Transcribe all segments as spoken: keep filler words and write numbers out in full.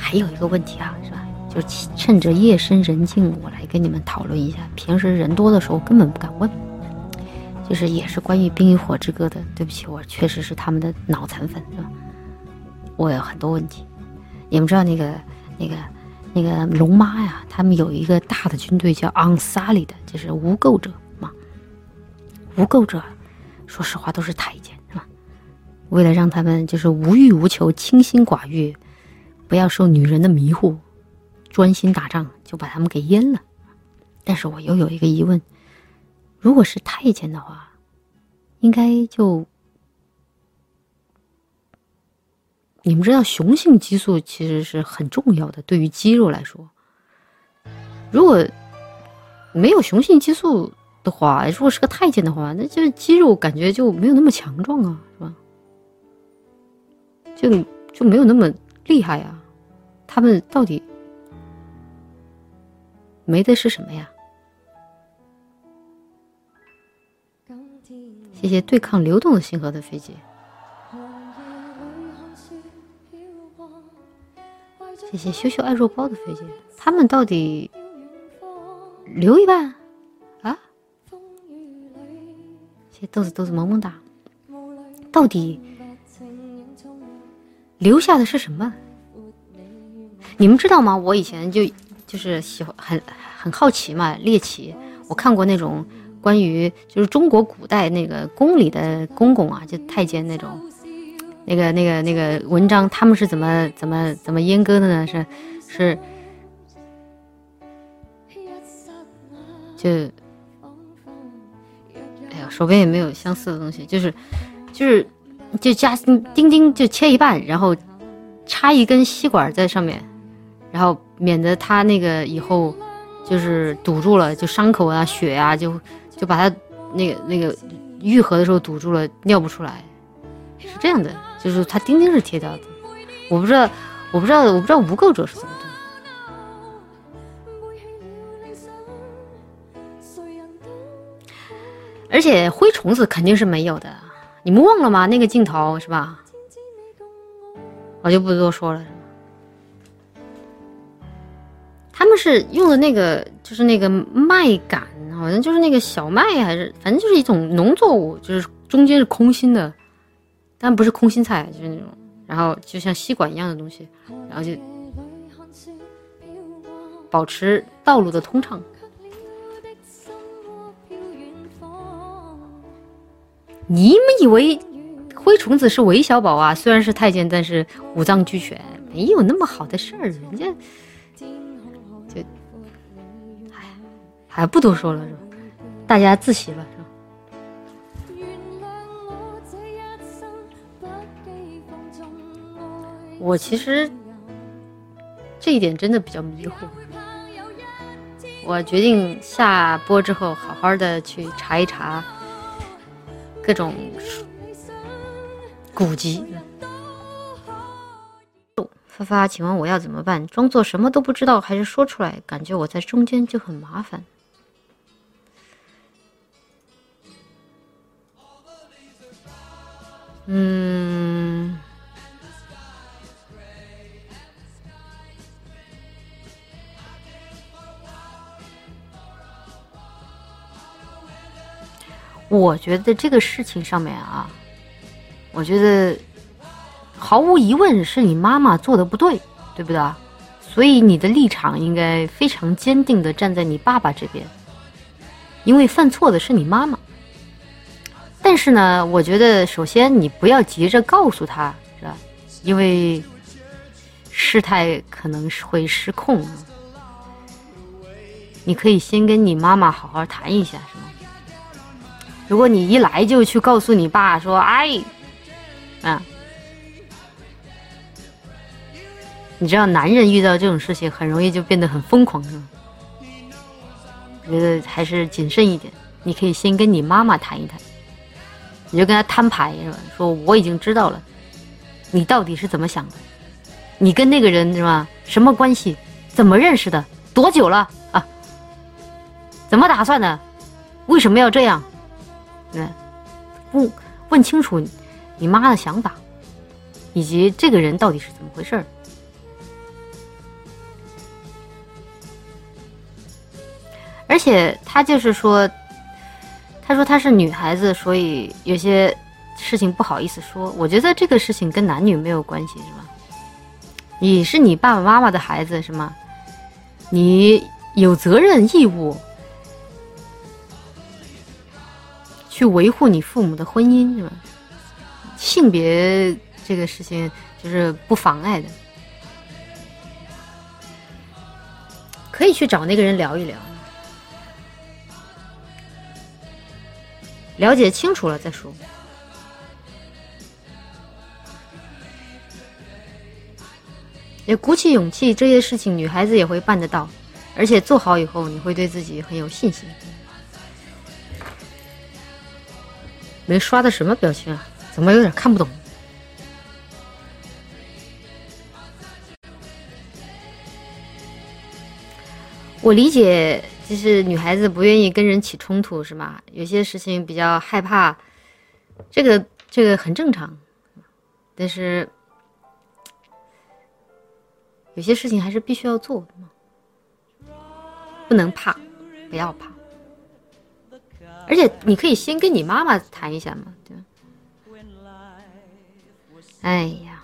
还有一个问题啊，是吧？就趁着夜深人静，我来跟你们讨论一下。平时人多的时候根本不敢问，就是也是关于《冰与火之歌》的。对不起，我确实是他们的脑残粉，是吧？我有很多问题。你们知道那个那个那个龙妈呀，他们有一个大的军队叫昂萨里的，就是无垢者嘛。无垢者，说实话都是太监，是吧？为了让他们就是无欲无求、清心寡欲，不要受女人的迷惑，专心打仗，就把他们给阉了。但是我又有一个疑问，如果是太监的话，应该就你们知道雄性激素其实是很重要的，对于肌肉来说，如果没有雄性激素的话，如果是个太监的话，那就是肌肉感觉就没有那么强壮啊，是吧？就就没有那么厉害啊。他们到底没的是什么呀？谢谢对抗流动的星河的飞机，谢谢羞羞爱肉包的飞机。他们到底留一半啊？谢谢豆子豆子萌萌哒。到底留下的是什么？你们知道吗？我以前就就是喜欢很很好奇嘛，猎奇。我看过那种关于就是中国古代那个宫里的公公啊，就太监那种，那个那个那个文章，他们是怎么怎么怎么阉割的呢？是是，就，哎呀，手边也没有相似的东西，就是就是就加钉钉就切一半，然后插一根吸管在上面。然后免得他那个以后就是堵住了，就伤口啊、血啊，就就把他那个那个愈合的时候堵住了，尿不出来，是这样的。就是他钉钉是贴掉的，我不知道，我不知道，我不知道无垢者是怎么做。而且灰虫子肯定是没有的，你们忘了吗？那个镜头是吧？我就不多说了。他们是用的那个，就是那个麦秆，好像就是那个小麦，还是反正就是一种农作物，就是中间是空心的，但不是空心菜，就是那种，然后就像吸管一样的东西，然后就保持道路的通畅。你们以为灰虫子是韦小宝啊？虽然是太监，但是五脏俱全，没有那么好的事儿，人家。就，哎，还不多说了是吧？大家自习吧是吧？我其实这一点真的比较迷糊。我决定下播之后好好的去查一查各种古籍。发发，请问我要怎么办？装作什么都不知道，还是说出来？感觉我在中间就很麻烦。嗯，我觉得这个事情上面啊，我觉得毫无疑问是你妈妈做的不对，对不对？所以你的立场应该非常坚定的站在你爸爸这边，因为犯错的是你妈妈。但是呢，我觉得首先你不要急着告诉他，是吧？因为事态可能是会失控。你可以先跟你妈妈好好谈一下，是吗？如果你一来就去告诉你爸说，哎，啊，你知道男人遇到这种事情很容易就变得很疯狂，是吗？我觉得还是谨慎一点。你可以先跟你妈妈谈一谈，你就跟他摊牌，是吧？说我已经知道了，你到底是怎么想的？你跟那个人是吧？什么关系？怎么认识的？多久了啊？怎么打算的？为什么要这样？对，问问清楚你妈的想法，以及这个人到底是怎么回事。 而且他就是说，他说她是女孩子，所以有些事情不好意思说。我觉得这个事情跟男女没有关系，是吧？你是你爸爸妈妈的孩子，是吗？你有责任义务去维护你父母的婚姻，是吧？性别这个事情就是不妨碍的，可以去找那个人聊一聊，了解清楚了再说。也鼓起勇气，这些事情女孩子也会办得到，而且做好以后你会对自己很有信心。没刷的什么表情啊？怎么有点看不懂？我理解，就是女孩子不愿意跟人起冲突，是吗？有些事情比较害怕，这个这个很正常。但是有些事情还是必须要做的嘛，不能怕，不要怕。而且你可以先跟你妈妈谈一下嘛，对吧？哎呀，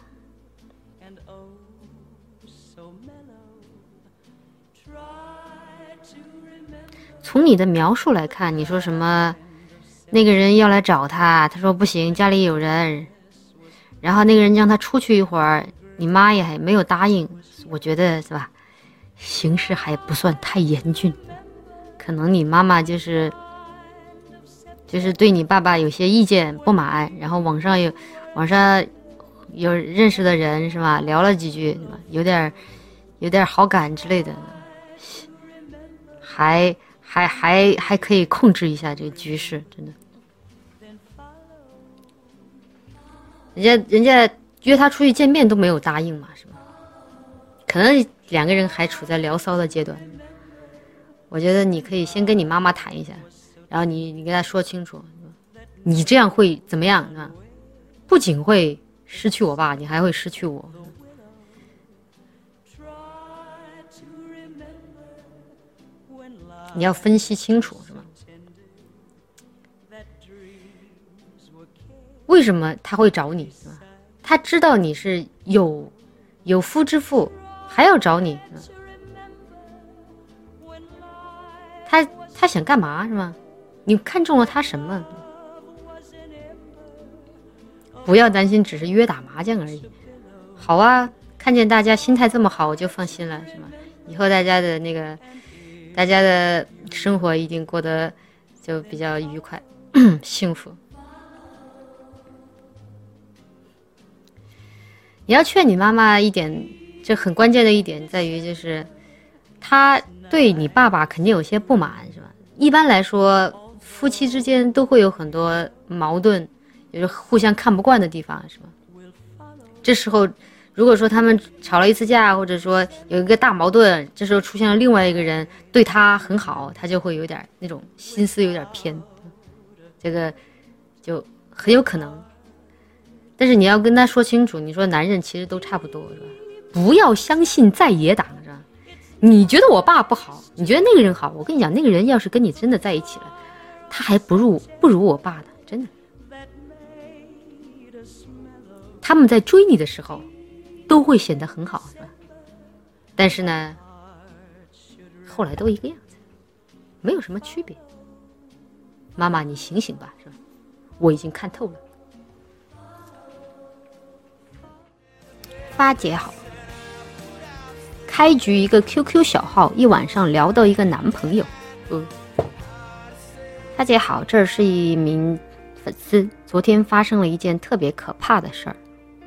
从你的描述来看，你说什么那个人要来找他，他说不行，家里有人，然后那个人让他出去一会儿，你妈也还没有答应。我觉得是吧，形势还不算太严峻，可能你妈妈就是就是对你爸爸有些意见不满，然后网上有网上有认识的人是吧，聊了几句是吧，有点有点好感之类的，还还还还可以控制一下这个局势，真的。人家人家约他出去见面都没有答应嘛，是吧？可能两个人还处在聊骚的阶段。我觉得你可以先跟你妈妈谈一下，然后你你跟他说清楚，你这样会怎么样呢？不仅会失去我爸，你还会失去我。你要分析清楚，是吧？为什么他会找你？是吧？他知道你是有有夫之妇，还要找你，他他想干嘛，是吧？你看中了他什么？不要担心，只是约打麻将而已。好啊，看见大家心态这么好，我就放心了，是吗？以后大家的那个，大家的生活一定过得就比较愉快、幸福。你要劝你妈妈一点，这很关键的一点在于，就是她对你爸爸肯定有些不满，是吧？一般来说，夫妻之间都会有很多矛盾，就是互相看不惯的地方，是吧？这时候如果说他们吵了一次架，或者说有一个大矛盾，这时候出现了另外一个人对他很好，他就会有点那种心思有点偏，这个就很有可能。但是你要跟他说清楚，你说男人其实都差不多，是吧？不要相信在野党，是吧？你觉得我爸不好，你觉得那个人好，我跟你讲，那个人要是跟你真的在一起了，他还不如不如我爸的，真的。他们在追你的时候都会显得很好，是吧？但是呢，后来都一个样子，没有什么区别。妈妈，你醒醒吧，是吧？我已经看透了。发姐好，开局一个 Q Q 小号，一晚上聊到一个男朋友。嗯，发姐好，这是一名粉丝，昨天发生了一件特别可怕的事儿。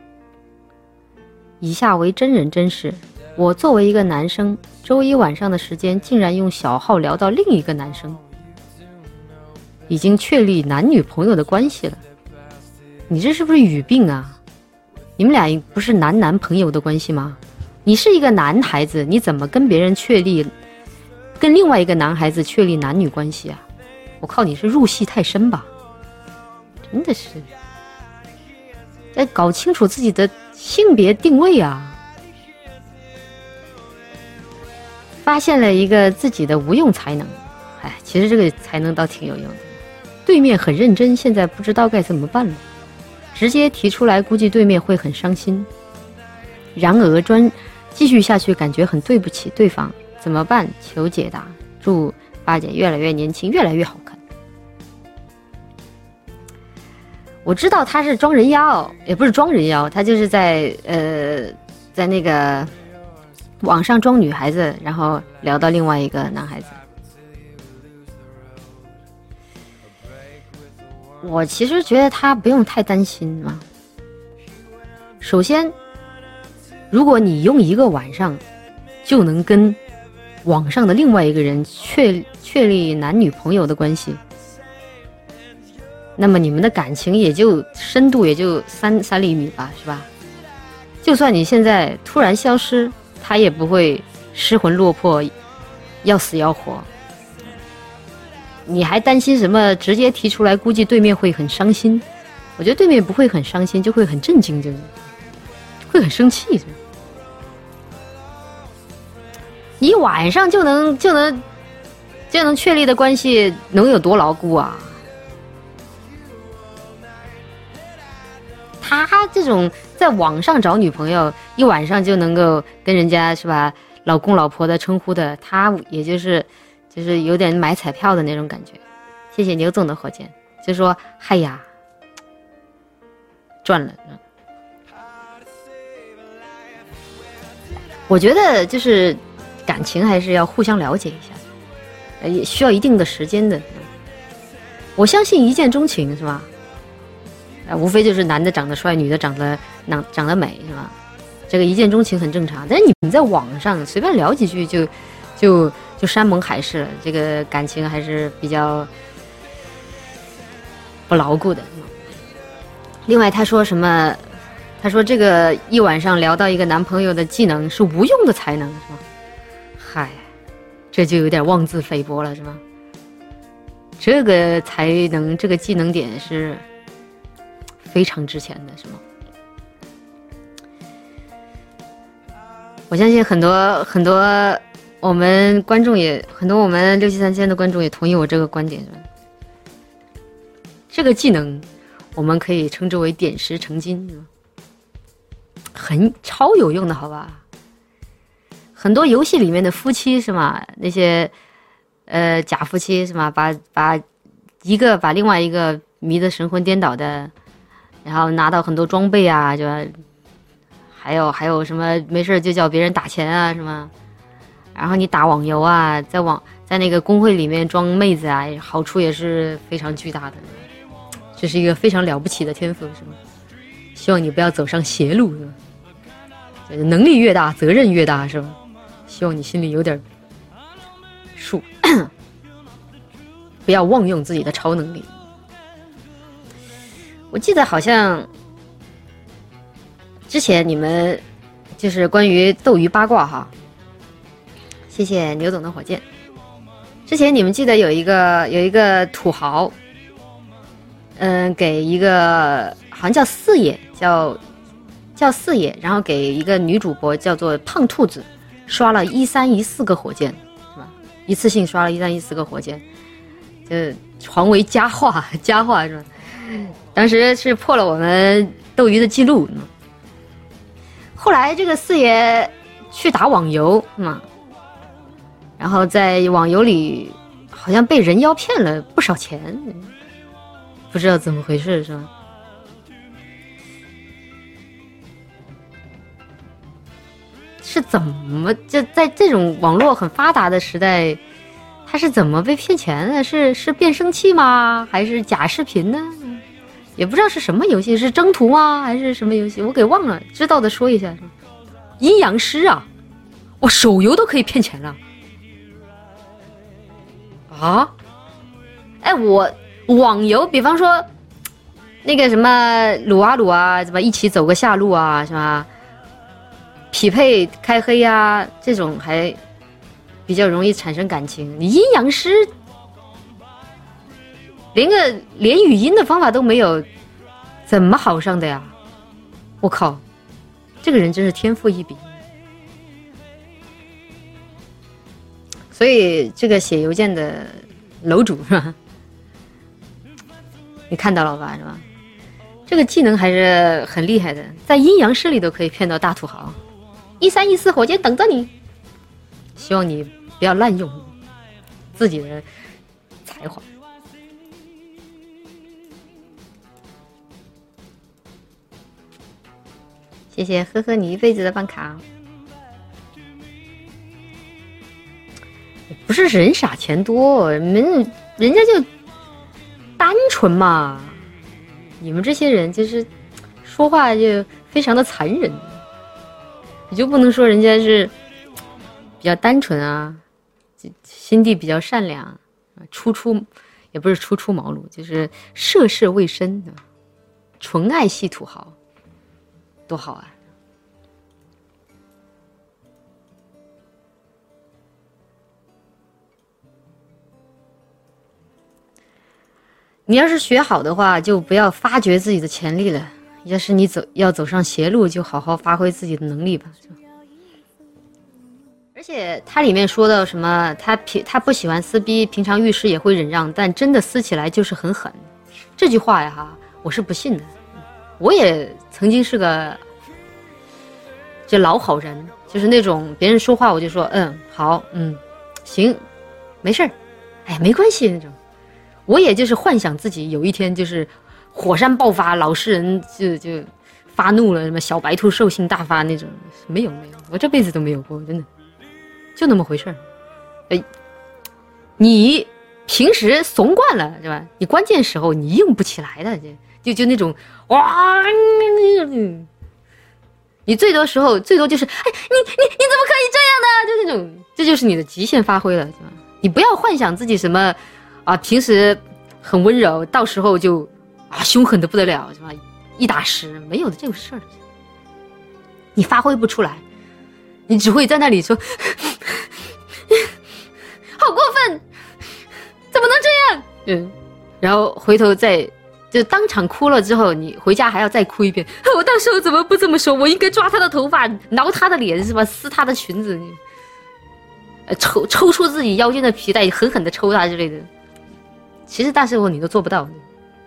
以下为真人真事，我作为一个男生，周一晚上的时间竟然用小号聊到另一个男生，已经确立男女朋友的关系了。你这是不是语病啊？你们俩不是男男朋友的关系吗？你是一个男孩子，你怎么跟别人确立，跟另外一个男孩子确立男女关系啊？我靠，你是入戏太深吧？真的是，要搞清楚自己的性别定位啊！发现了一个自己的无用才能， 哎，其实这个才能倒挺有用的。对面很认真，现在不知道该怎么办了，直接提出来，估计对面会很伤心。然而专继续下去，感觉很对不起对方，怎么办？求解答。祝八姐越来越年轻，越来越好看。我知道他是装人妖，也不是装人妖，他就是在呃，在那个网上装女孩子，然后聊到另外一个男孩子。我其实觉得他不用太担心嘛。首先，如果你用一个晚上就能跟网上的另外一个人确确立男女朋友的关系，那么你们的感情也就深度也就三三厘米吧，是吧？就算你现在突然消失，他也不会失魂落魄，要死要活。你还担心什么？直接提出来，估计对面会很伤心。我觉得对面不会很伤心，就会很震惊，就是会很生气。你晚上就能就能就能确立的关系，能有多牢固啊？他这种在网上找女朋友，一晚上就能够跟人家是吧，老公老婆的称呼的，他也就是就是有点买彩票的那种感觉。谢谢牛总的火箭，就说嗨呀，赚了。我觉得就是感情还是要互相了解一下，也需要一定的时间的。我相信一见钟情是吧？啊，无非就是男的长得帅，女的长得长长得美，是吧？这个一见钟情很正常。但是你们在网上随便聊几句就就就山盟海誓了，这个感情还是比较不牢固的。另外他说什么？他说这个一晚上聊到一个男朋友的技能是无用的才能，是吧？嗨，这就有点妄自菲薄了，是吧？这个才能，这个技能点是非常值钱的，是吗？我相信很多很多我们观众也很多我们六七三千的观众也同意我这个观点，是吧？这个技能我们可以称之为点石成金，是吧？很超有用的，好吧？很多游戏里面的夫妻是吗？那些呃假夫妻是吗？把把一个把另外一个迷得神魂颠倒的，然后拿到很多装备啊，就还有还有什么没事就叫别人打钱啊，是吗？然后你打网游啊，在网在那个公会里面装妹子啊，好处也是非常巨大的。这是一个非常了不起的天赋，是吗？希望你不要走上邪路，是吧？能力越大，责任越大，是吧？希望你心里有点数，不要妄用自己的超能力。我记得好像之前你们就是关于斗鱼八卦哈，谢谢牛总的火箭。之前你们记得有一个有一个土豪，嗯，给一个好像叫四爷，叫叫四爷，然后给一个女主播叫做胖兔子刷了一三一四个火箭，是吧？一次性刷了一三一四个火箭，就传为佳话，佳话是吧？当时是破了我们斗鱼的记录。后来这个四爷去打网游嘛，然后在网游里好像被人妖骗了不少钱，不知道怎么回事，是吧？是怎么就在这种网络很发达的时代，他是怎么被骗钱的？是是变声器吗？还是假视频呢？也不知道是什么游戏，是征途吗？还是什么游戏？我给忘了，知道的说一下。阴阳师啊，我手游都可以骗钱了啊！哎，我网游，比方说那个什么撸啊撸啊，怎么一起走个下路啊，是吧？匹配开黑啊，这种还比较容易产生感情。你阴阳师连个连语音的方法都没有，怎么好上的呀？我靠，这个人真是天赋异禀。所以这个写邮件的楼主是吧？你看到了吧，是吧？这个技能还是很厉害的，在阴阳师里都可以骗到大土豪。一三一四火箭等着你，希望你不要滥用自己的才华。谢谢呵呵你一辈子的办卡。不是人傻钱多，人人家就单纯嘛。你们这些人就是说话就非常的残忍，你就不能说人家是比较单纯啊，心地比较善良，初出也不是初出茅庐，就是涉世未深，纯爱系土豪，多好啊！你要是学好的话，就不要发掘自己的潜力了。要是你走要走上邪路，就好好发挥自己的能力吧。而且它里面说到什么，他平他不喜欢撕逼，平常遇事也会忍让，但真的撕起来就是很狠。这句话呀，哈，我是不信的。我也曾经是个这老好人，就是那种别人说话我就说嗯好嗯行，没事儿，哎没关系那种。我也就是幻想自己有一天就是火山爆发，老实人就就发怒了，什么小白兔兽性大发那种，没有没有，我这辈子都没有过，真的，就那么回事儿。哎，你平时怂惯了是吧？你关键时候你硬不起来的，就就那种哇，你最多时候最多就是哎，你你你怎么可以这样呢？就那种，这就是你的极限发挥了，是吧？你不要幻想自己什么。啊，平时很温柔，到时候就啊凶狠的不得了，是吧？一打十，没有的这种事儿，你发挥不出来，你只会在那里说，好过分，怎么能这样？嗯，然后回头再就当场哭了之后，你回家还要再哭一遍。我到时候怎么不这么说？我应该抓他的头发，挠他的脸，是吧？撕他的裙子，抽抽出自己腰间的皮带，狠狠的抽他之类的。其实大时候你都做不到，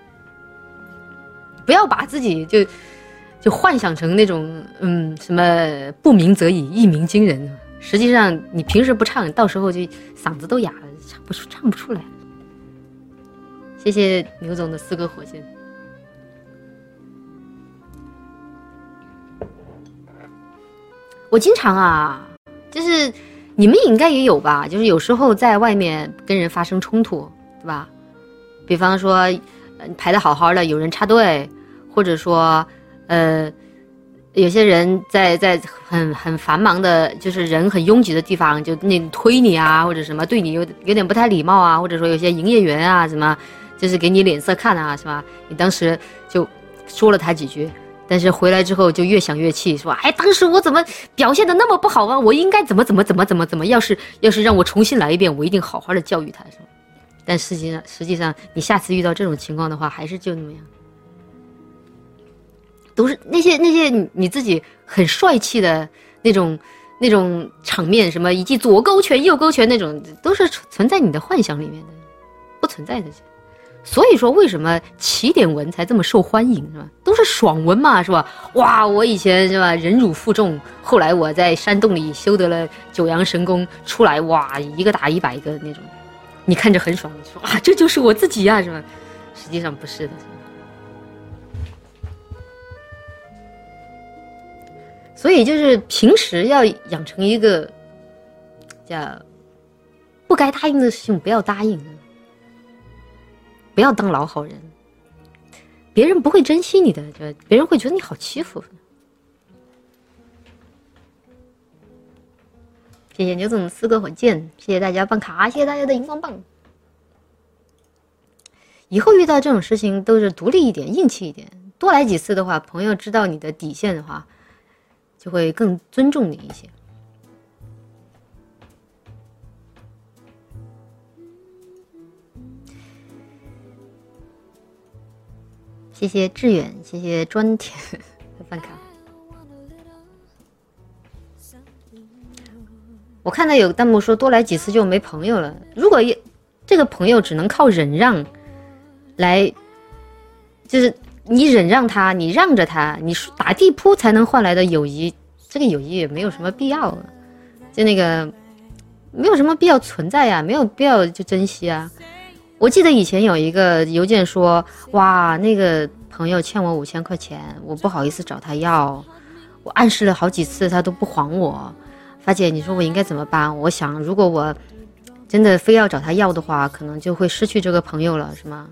不要把自己就就幻想成那种嗯什么不鸣则已，一鸣惊人。实际上你平时不唱，到时候就嗓子都哑了，唱不出唱不出来。谢谢牛总的四个火箭。我经常啊，就是你们应该也有吧，就是有时候在外面跟人发生冲突，对吧？比方说排得好好的有人插队，或者说呃有些人在在很很繁忙的就是人很拥挤的地方就那推你啊，或者什么对你有有点不太礼貌啊，或者说有些营业员啊什么就是给你脸色看啊，是吧？你当时就说了他几句，但是回来之后就越想越气，说哎当时我怎么表现的那么不好啊，我应该怎么怎么怎么怎么怎么要是要是让我重新来一遍，我一定好好的教育他，是吧？但实际上，实际上，你下次遇到这种情况的话，还是就那么样。都是那些那些你自己很帅气的那种那种场面，什么以及左勾拳、右勾拳那种，都是存在你的幻想里面的，不存在的。所以说，为什么起点文才这么受欢迎，是吧？都是爽文嘛，是吧？哇，我以前是吧，忍辱负重，后来我在山洞里修得了九阳神功，出来哇，一个打一百个那种。你看着很爽，你说啊，这就是我自己呀、啊，是吧？实际上不是的。所以就是平时要养成一个叫不该答应的事情不要答应，不要当老好人，别人不会珍惜你的，别人会觉得你好欺负。谢谢牛总的四个火箭，谢谢大家办卡，谢谢大家的荧光棒。以后遇到这种事情都是独立一点，硬气一点，多来几次的话，朋友知道你的底线的话，就会更尊重你一些。谢谢志远，谢谢专田的办卡。我看到有弹幕说多来几次就没朋友了，如果这个朋友只能靠忍让来，就是你忍让他，你让着他，你打地铺才能换来的友谊，这个友谊也没有什么必要，就那个没有什么必要存在呀，没有必要就珍惜啊。我记得以前有一个邮件说，哇，那个朋友欠我五千块钱，我不好意思找他要，我暗示了好几次他都不还我。发姐，你说我应该怎么办？我想如果我真的非要找他要的话，可能就会失去这个朋友了，是吗？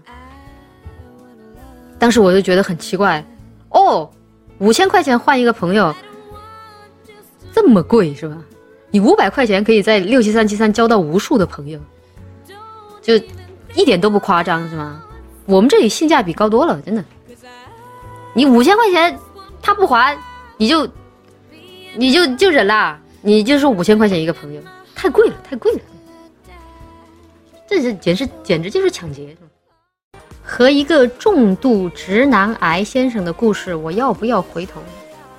当时我就觉得很奇怪，哦，五千块钱换一个朋友，这么贵是吧？你五百块钱可以在六七三七三交到无数的朋友，就一点都不夸张是吗？我们这里性价比高多了，真的。你五千块钱他不还，你就你就就忍啦，你就说五千块钱一个朋友，太贵了，太贵了，这是简直简直就是抢劫。和一个重度直男癌先生的故事，我要不要回头？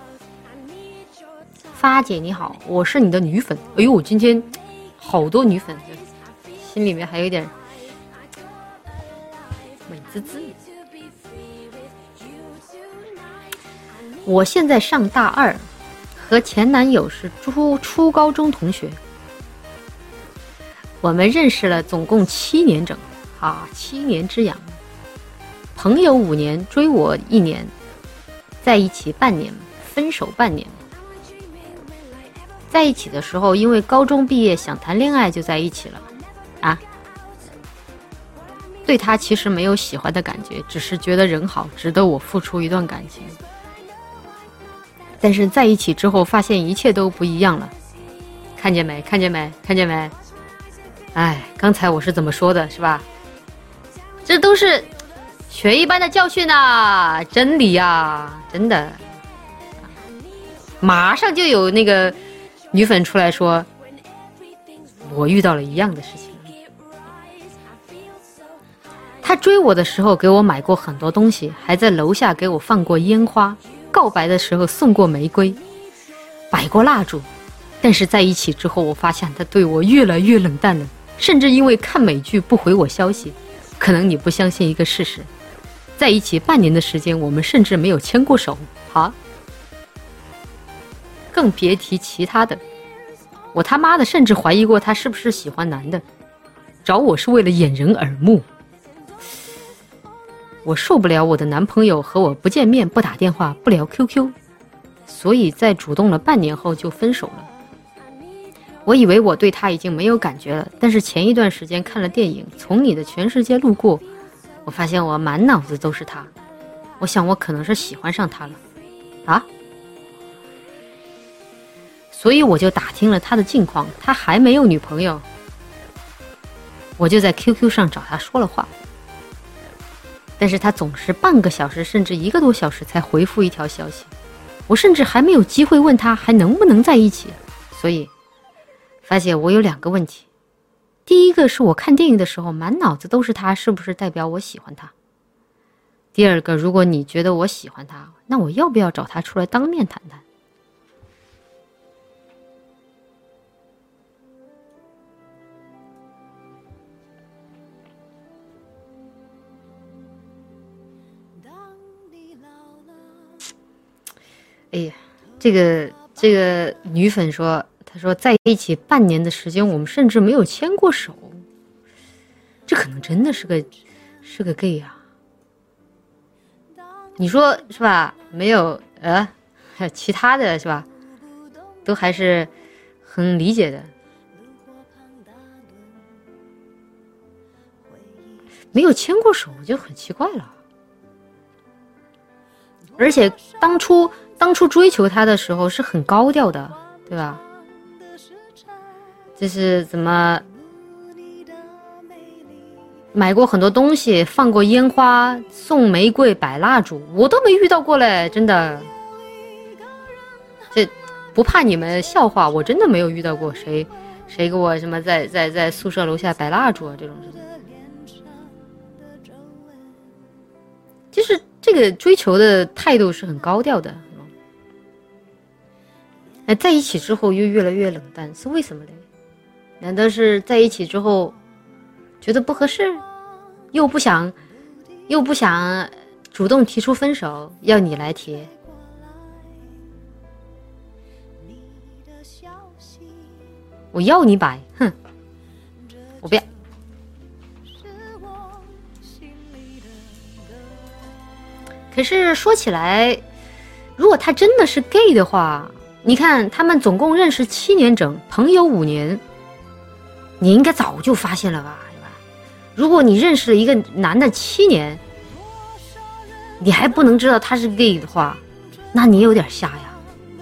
发姐你好，我是你的女粉。哎呦，我今天好多女粉，心里面还有一点美滋滋。我现在上大二，和前男友是初初高中同学，我们认识了总共七年整啊，七年之痒。朋友五年，追我一年，在一起半年，分手半年。在一起的时候，因为高中毕业想谈恋爱就在一起了啊。对他其实没有喜欢的感觉，只是觉得人好，值得我付出一段感情。但是在一起之后，发现一切都不一样了。看见没？看见没？看见没？哎，刚才我是怎么说的，是吧？这都是血一般的教训啊，真理啊，真的。马上就有那个女粉出来说，我遇到了一样的事情。他追我的时候给我买过很多东西，还在楼下给我放过烟花，告白的时候送过玫瑰，摆过蜡烛。但是在一起之后，我发现他对我越来越冷淡了，甚至因为看美剧不回我消息。可能你不相信一个事实，在一起半年的时间，我们甚至没有牵过手啊，更别提其他的。我他妈的甚至怀疑过他是不是喜欢男的，找我是为了掩人耳目。我受不了我的男朋友和我不见面、不打电话、不聊 Q Q， 所以在主动了半年后就分手了。我以为我对他已经没有感觉了，但是前一段时间看了电影《从你的全世界路过》，我发现我满脑子都是他。我想我可能是喜欢上他了啊，所以我就打听了他的近况，他还没有女朋友。我就在 Q Q 上找他说了话，但是他总是半个小时甚至一个多小时才回复一条消息，我甚至还没有机会问他还能不能在一起。所以发现我有两个问题，第一个是我看电影的时候满脑子都是他，是不是代表我喜欢他？第二个，如果你觉得我喜欢他，那我要不要找他出来当面谈谈？哎呀，这个这个女粉说，她说在一起半年的时间，我们甚至没有牵过手，这可能真的是个是个 gay 啊。你说是吧？没有呃，其他的是吧？都还是很理解的。没有牵过手就很奇怪了。而且当初当初追求他的时候是很高调的，对吧？就是怎么买过很多东西，放过烟花，送玫瑰，摆蜡烛，我都没遇到过嘞，真的。这不怕你们笑话，我真的没有遇到过谁谁给我什么在在在宿舍楼下摆蜡烛啊这种事情。就是这个追求的态度是很高调的，哎，在一起之后又越来越冷淡，是为什么嘞？难道是在一起之后觉得不合适，又不想又不想主动提出分手，要你来提。我要你摆，哼，我不要。可是说起来，如果他真的是 gay 的话，你看他们总共认识七年整，朋友五年，你应该早就发现了吧，对吧？如果你认识了一个男的七年，你还不能知道他是 gay 的话，那你有点瞎呀。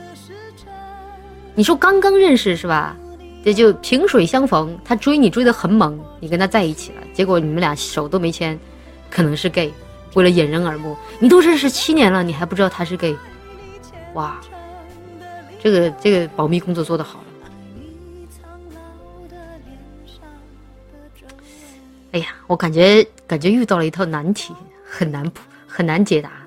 你说刚刚认识是吧？这就萍水相逢，他追你追得很猛，你跟他在一起了，结果你们俩手都没牵，可能是 gay。为了掩人耳目，你都认识七年了，你还不知道他是 gay， 哇，这个这个保密工作做得好了。哎呀，我感觉感觉遇到了一套难题，很难很难解答。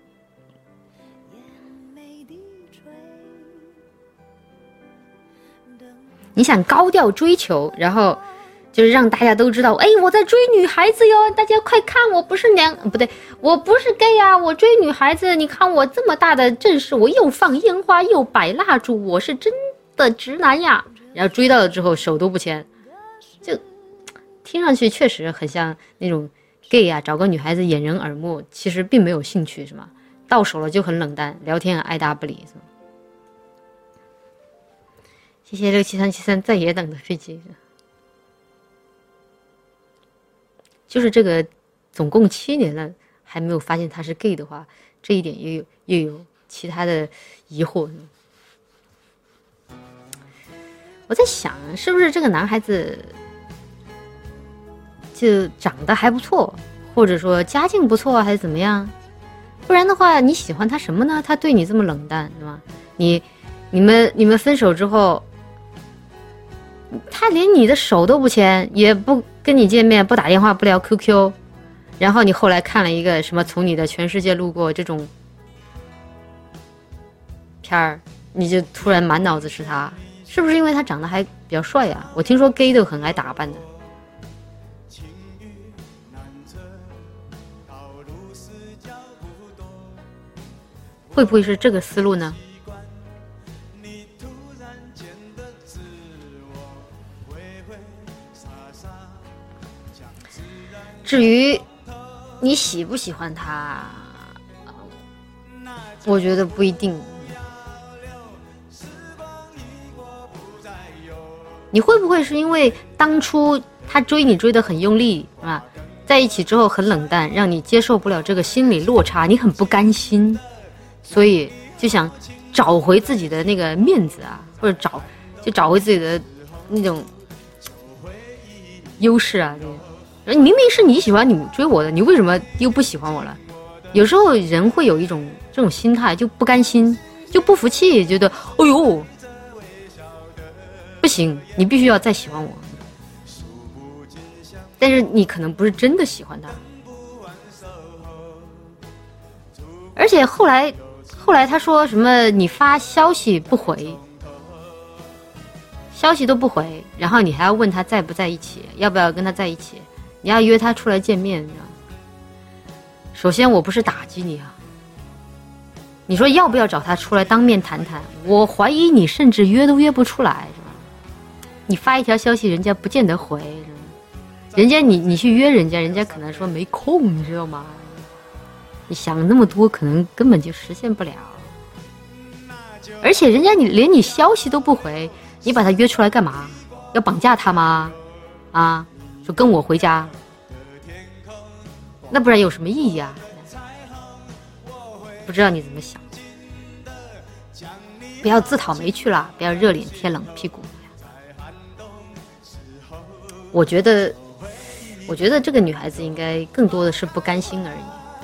你想高调追求，然后就是让大家都知道，哎，我在追女孩子哟，大家快看，我不是娘，不对，我不是 gay 啊，我追女孩子，你看我这么大的阵势，我又放烟花又摆蜡烛，我是真的直男呀。然后追到了之后手都不牵，就听上去确实很像那种 gay 啊，找个女孩子掩人耳目，其实并没有兴趣是吗？到手了就很冷淡，聊天爱答不理是吗？谢谢六七三七三在野等的飞机。就是这个总共七年了还没有发现他是 gay 的话，这一点又有又有其他的疑惑。我在想是不是这个男孩子就长得还不错，或者说家境不错还是怎么样，不然的话你喜欢他什么呢？他对你这么冷淡是吗？你你们你们分手之后，他连你的手都不牵，也不跟你见面，不打电话，不聊 Q Q， 然后你后来看了一个什么从你的全世界路过这种片儿，你就突然满脑子是他，是不是因为他长得还比较帅啊？我听说 gay 都很爱打扮的。会不会是这个思路呢？至于你喜不喜欢他，我觉得不一定。你会不会是因为当初他追你追得很用力啊，在一起之后很冷淡，让你接受不了这个心理落差，你很不甘心，所以就想找回自己的那个面子啊，或者找就找回自己的那种优势啊。明明是你喜欢你追我的，你为什么又不喜欢我了？有时候人会有一种这种心态，就不甘心，就不服气，觉得哎呦不行，你必须要再喜欢我。但是你可能不是真的喜欢他，而且后来后来他说什么你发消息不回，消息都不回，然后你还要问他在不在一起，要不要跟他在一起，你要约他出来见面。首先我不是打击你啊，你说要不要找他出来当面谈谈，我怀疑你甚至约都约不出来，是吧？你发一条消息人家不见得回，人家你你去约人家，人家可能说没空，你知道吗？你想那么多可能根本就实现不了。而且人家你连你消息都不回，你把他约出来干嘛？要绑架他吗？啊，说跟我回家，那不然有什么意义啊？不知道你怎么想，不要自讨没趣啦，不要热脸贴冷屁股。我觉得我觉得这个女孩子应该更多的是不甘心而已。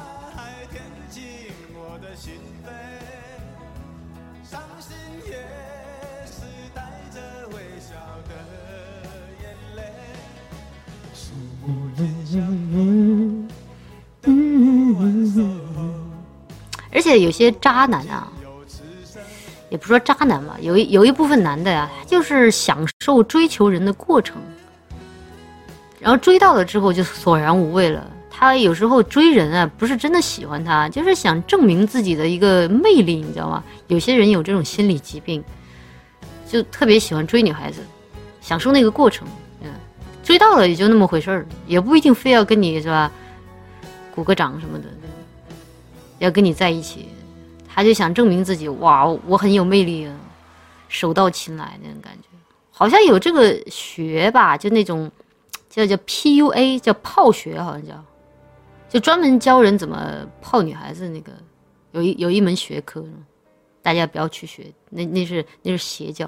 而且有些渣男啊，也不说渣男吧，有一有一部分男的呀、啊，就是享受追求人的过程， 然后追到了之后就索然无味了。他有时候追人啊，不是真的喜欢他，就是想证明自己的一个魅力，你知道吗？有些人有这种心理疾病，就特别喜欢追女孩子，享受那个过程。嗯，追到了也就那么回事儿，也不一定非要跟你是吧，鼓个掌什么的，要跟你在一起。他就想证明自己，哇，我很有魅力啊，手到擒来那种感觉。好像有这个学吧，就那种叫叫 P U A， 叫泡学，好像叫。就专门教人怎么泡女孩子，那个有一有一门学科，大家不要去学，那那是那是邪教。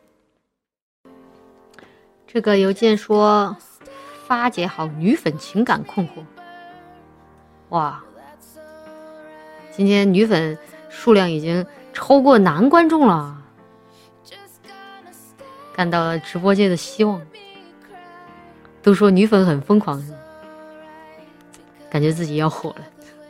这个邮件说发解好女粉情感困惑，哇，今天女粉数量已经超过男观众了，看到了直播间的希望。都说女粉很疯狂，感觉自己要火了。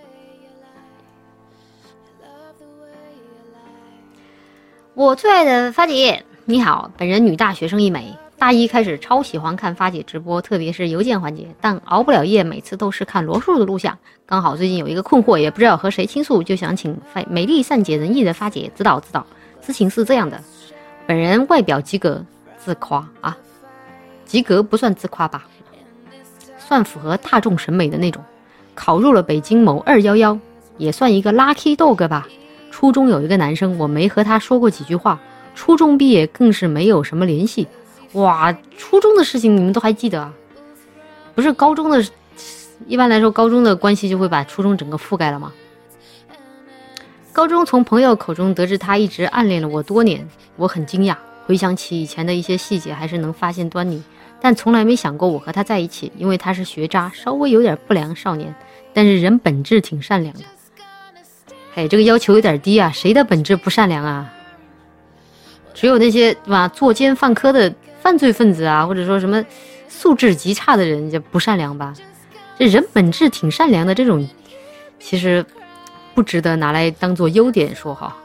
我最爱的发姐，你好，本人女大学生一枚，大一开始超喜欢看发姐直播，特别是邮件环节，但熬不了夜，每次都是看罗叔的录像。刚好最近有一个困惑，也不知道和谁倾诉，就想请美丽善解人意的发姐指导指导。事情是这样的，本人外表及格，自夸啊，及格不算自夸吧，算符合大众审美的那种。考入了北京某二一一，也算一个 lucky dog 吧。初中有一个男生，我没和他说过几句话，初中毕业更是没有什么联系。哇，初中的事情你们都还记得啊？不是高中的，一般来说高中的关系就会把初中整个覆盖了吗？高中从朋友口中得知他一直暗恋了我多年，我很惊讶，回想起以前的一些细节还是能发现端倪，但从来没想过我和他在一起，因为他是学渣，稍微有点不良少年，但是人本质挺善良的。嘿，这个要求有点低啊，谁的本质不善良啊？只有那些对吧，作奸犯科的犯罪分子啊，或者说什么素质极差的人就不善良吧？这人本质挺善良的这种，其实不值得拿来当做优点说哈。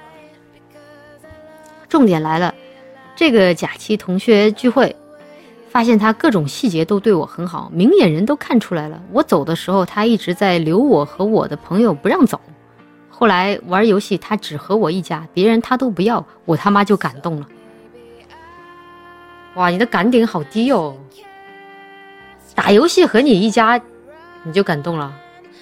重点来了，这个假期同学聚会，发现他各种细节都对我很好，明眼人都看出来了。我走的时候，他一直在留我和我的朋友不让走。后来玩游戏，他只和我一家，别人他都不要，我他妈就感动了。哇，你的感点好低哦！打游戏和你一家，你就感动了。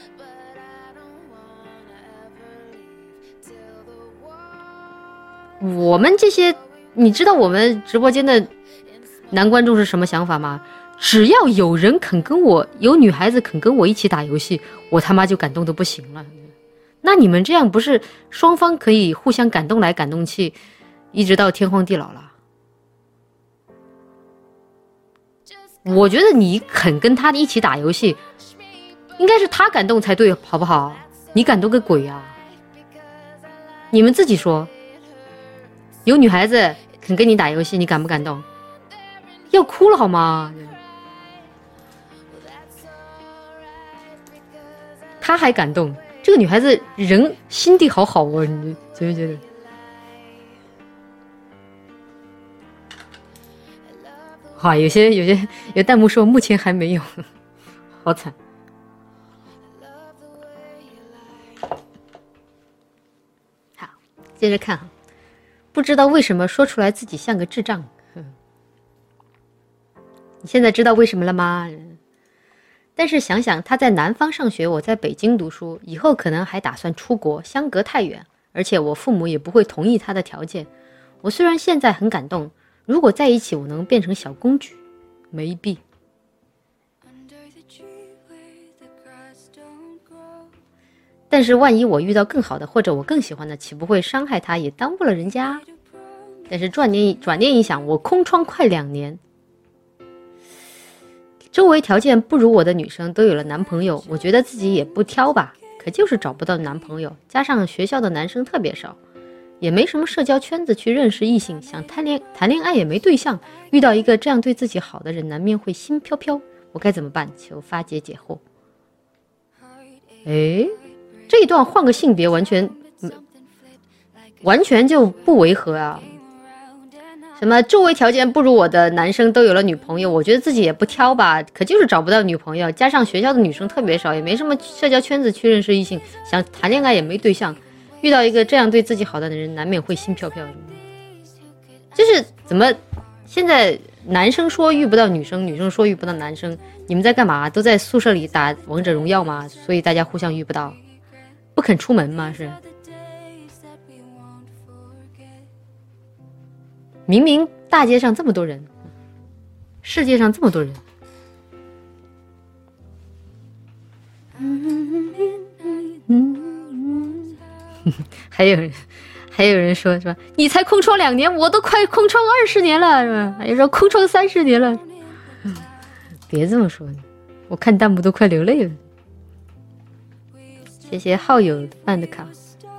我们这些，你知道我们直播间的男观众是什么想法吗？只要有人肯跟我，有女孩子肯跟我一起打游戏，我他妈就感动得不行了。那你们这样不是双方可以互相感动来感动去，一直到天荒地老了？我觉得你肯跟他一起打游戏，应该是他感动才对，好不好？你感动个鬼啊！你们自己说，有女孩子肯跟你打游戏，你感不感动？要哭了好吗？他还感动，这个女孩子人心地好好哦，你觉不觉得？哇，有些有些有弹幕说目前还没有，好惨。好，接着看哈，不知道为什么说出来自己像个智障。你现在知道为什么了吗？但是想想他在南方上学，我在北京读书，以后可能还打算出国，相隔太远，而且我父母也不会同意他的条件。我虽然现在很感动，如果在一起我能变成小公举，没必。但是万一我遇到更好的，或者我更喜欢的，岂不会伤害他，也耽误了人家？但是转念转念一想，我空窗快两年，周围条件不如我的女生都有了男朋友，我觉得自己也不挑吧，可就是找不到男朋友，加上学校的男生特别少，也没什么社交圈子去认识异性，想谈恋谈恋爱也没对象，遇到一个这样对自己好的人，难免会心飘飘，我该怎么办？求发姐解惑。诶，这一段换个性别完全完全就不违和啊。 什么周围条件不如我的男生都有了女朋友，我觉得自己也不挑吧，可就是找不到女朋友，加上学校的女生特别少，也没什么社交圈子去认识异性，想谈恋爱也没对象，遇到一个这样对自己好的人，难免会心飘飘的。就是怎么现在男生说遇不到女生，女生说遇不到男生，你们在干嘛？都在宿舍里打王者荣耀吗？所以大家互相遇不到，不肯出门吗？是明明大街上这么多人，世界上这么多人，还有人还有人说是吧？你才空窗两年，我都快空窗二十年了，是吧？还有说空窗三十年了，别这么说，我看弹幕都快流泪了。谢谢好友办的卡。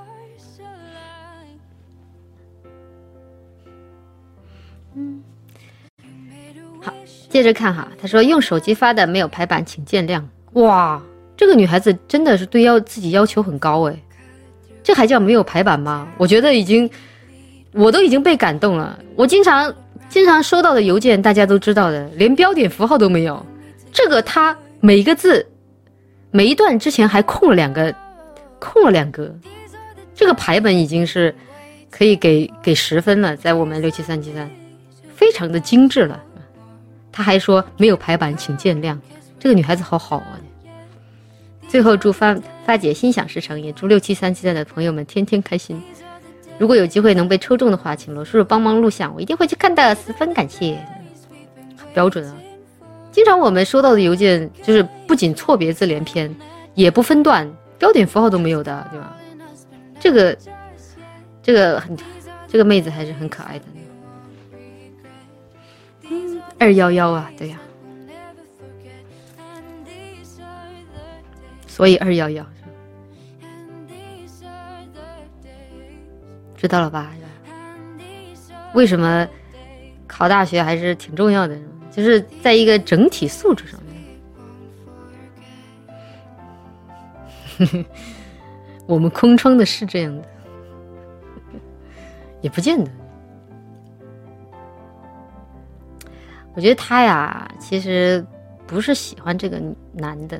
好，接着看哈，他说用手机发的没有排版，请见谅。哇，这个女孩子真的是对要自己要求很高哎，这还叫没有排版吗？我觉得已经，我都已经被感动了。我经常经常收到的邮件，大家都知道的，连标点符号都没有。这个他每一个字，每一段之前还空了两个，空了两个，这个排版已经是可以给给十分了，在我们六七三七三，非常的精致了。他还说没有排版请见谅，这个女孩子好好啊。最后祝发发姐心想事成，也祝六七三七三的朋友们天天开心。如果有机会能被抽中的话，请罗叔叔帮忙录像，我一定会去看的，十分感谢。标准啊！经常我们收到的邮件就是不仅错别字连篇，也不分段，标点符号都没有的，对吧？这个这个很这个妹子还是很可爱的。二幺幺啊，对呀、啊，所以二幺幺知道了吧？为什么考大学还是挺重要的，就是在一个整体素质上面。我们空窗的是这样的，也不见得。我觉得他呀，其实不是喜欢这个男的，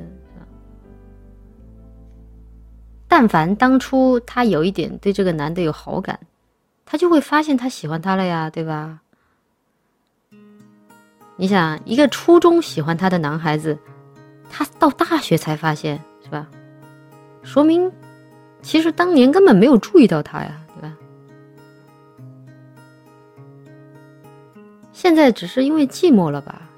但凡当初他有一点对这个男的有好感，他就会发现他喜欢他了呀，对吧？你想，一个初中喜欢他的男孩子，他到大学才发现，是吧？说明其实当年根本没有注意到他呀，对吧？现在只是因为寂寞了吧。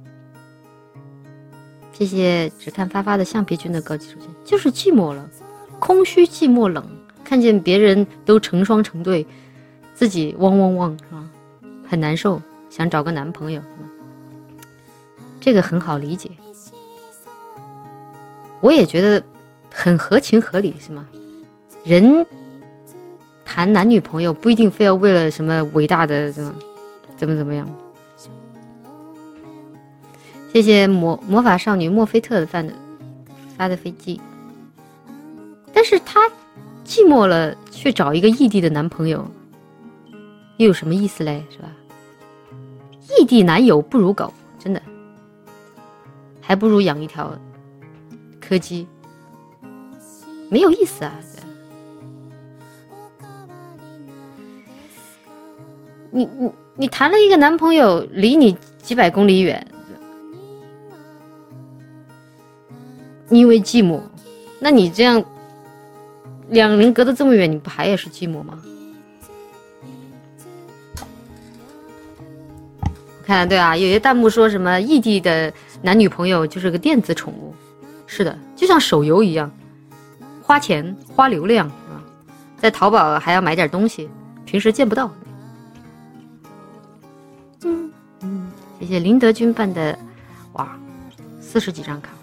谢谢只看发发的橡皮君的高级属性，就是寂寞了，空虚寂寞冷，看见别人都成双成对，自己汪汪汪，是吧？很难受，想找个男朋友，这个很好理解，我也觉得很合情合理，是吗？人谈男女朋友不一定非要为了什么伟大的什么怎么怎么样。谢谢魔魔法少女墨菲特的发的发的飞机，但是他寂寞了去找一个异地的男朋友，又有什么意思嘞？是吧？异地男友不如狗，真的，还不如养一条柯基，没有意思啊！你你你谈了一个男朋友，离你几百公里远，你因为寂寞，那你这样两人隔得这么远，你不还也是寂寞吗？看，对啊，有些弹幕说什么异地的男女朋友就是个电子宠物，是的，就像手游一样，花钱花流量啊，在淘宝还要买点东西，平时见不到。嗯嗯，谢谢林德军办的，哇，四十几张卡，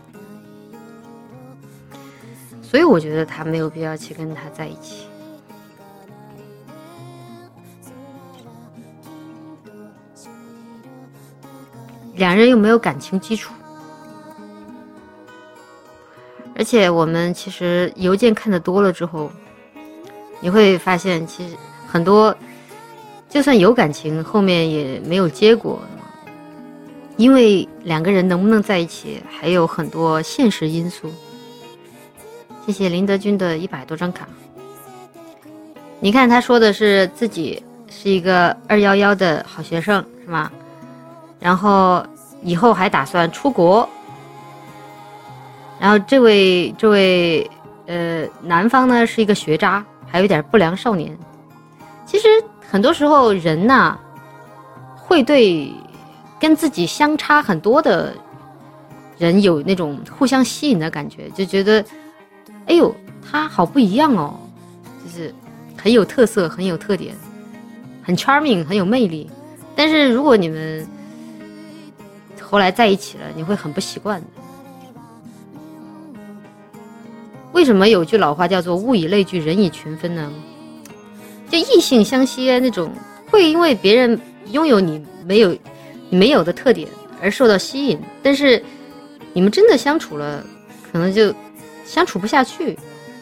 所以我觉得他没有必要去跟他在一起。两人又没有感情基础，而且我们其实邮件看得多了之后，你会发现其实很多就算有感情，后面也没有结果，因为两个人能不能在一起，还有很多现实因素。谢谢林德军的一百多张卡。你看他说的是自己是一个二一一的好学生，是吗？然后以后还打算出国。然后这位这位呃男方呢是一个学渣，还有点不良少年。其实很多时候人呐，会对跟自己相差很多的人有那种互相吸引的感觉，就觉得哎呦他好不一样哦，就是很有特色，很有特点，很 charming， 很有魅力。但是如果你们后来在一起了，你会很不习惯的。为什么有句老话叫做物以类聚，人以群分呢？就异性相吸那种，会因为别人拥有你没有你没有的特点而受到吸引，但是你们真的相处了，可能就相处不下去。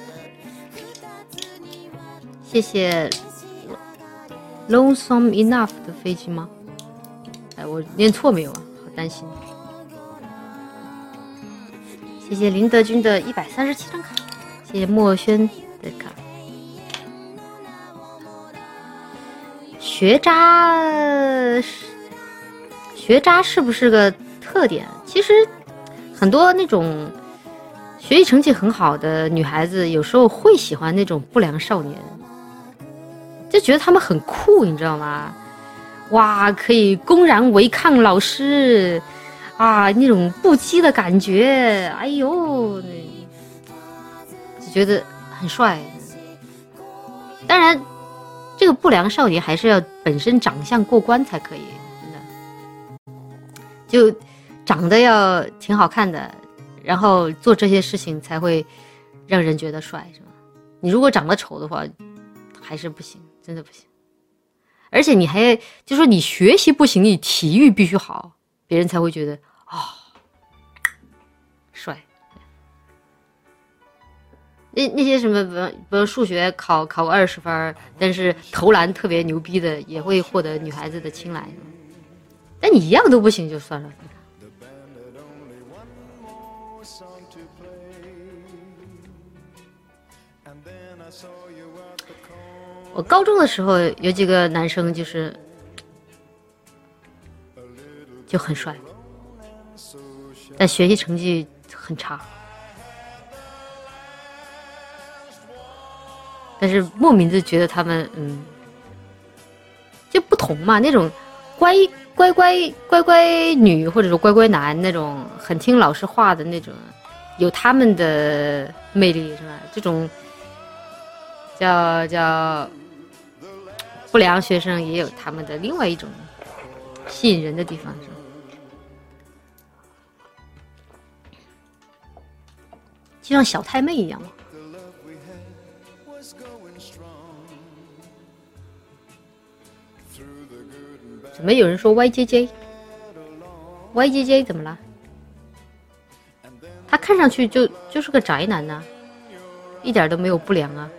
谢谢 Lonesome Enough 的飞机吗？哎，我念错没有啊？好担心。谢谢林德军的一百三十七张卡，谢谢墨轩的卡。学渣，学渣是不是个特点？其实很多那种学习成绩很好的女孩子，有时候会喜欢那种不良少年，就觉得他们很酷，你知道吗？哇，可以公然违抗老师啊，那种不羁的感觉，哎呦，就觉得很帅。当然这个不良少年还是要本身长相过关才可以，真的就长得要挺好看的，然后做这些事情才会让人觉得帅，是吧？你如果长得丑的话还是不行，真的不行。而且你还就说你学习不行，你体育必须好，别人才会觉得啊、哦、帅。那那些什么比如数学考考个二十分，但是投篮特别牛逼的，也会获得女孩子的青睐。但你一样都不行就算了。我高中的时候有几个男生就是就很帅，但学习成绩很差。但是莫名的觉得他们嗯就不同嘛，那种乖乖乖乖乖女或者说乖乖男那种很听老师话的那种，有他们的魅力，是吧？这种叫叫不良学生也有他们的另外一种吸引人的地方，是吧？就像小太妹一样嘛。怎么有人说 Y J J Y J J 怎么了？他看上去就就是个宅男啊，一点都没有不良啊。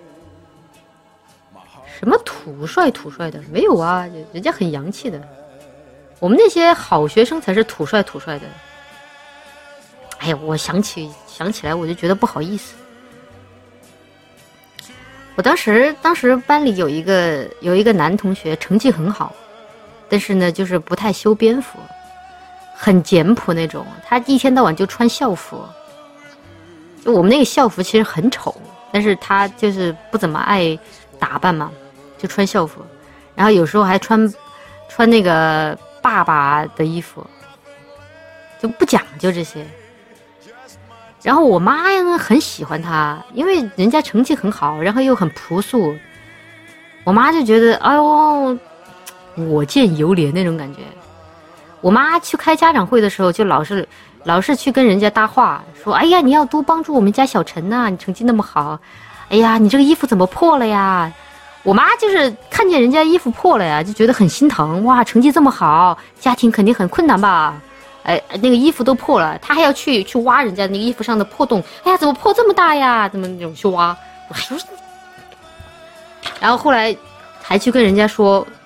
什么土帅土帅的没有啊，人家很洋气的。我们那些好学生才是土帅土帅的。哎呀，我想起想起来我就觉得不好意思。我当时当时班里有一个有一个男同学成绩很好，但是呢就是不太修边幅，很简朴那种，他一天到晚就穿校服。就我们那个校服其实很丑，但是他就是不怎么爱打扮嘛，就穿校服，然后有时候还穿穿那个爸爸的衣服，就不讲究这些。然后我妈呀很喜欢他，因为人家成绩很好，然后又很朴素，我妈就觉得哎呦我见犹怜那种感觉。我妈去开家长会的时候就老是老是去跟人家搭话，说哎呀你要多帮助我们家小陈呐、啊，你成绩那么好，哎呀你这个衣服怎么破了呀。我妈就是看见人家衣服破了呀就觉得很心疼，哇成绩这么好，家庭肯定很困难吧，哎那个衣服都破了，她还要去去挖人家那个衣服上的破洞，哎呀怎么破这么大呀，怎么那种去挖。然后后来还去跟人家说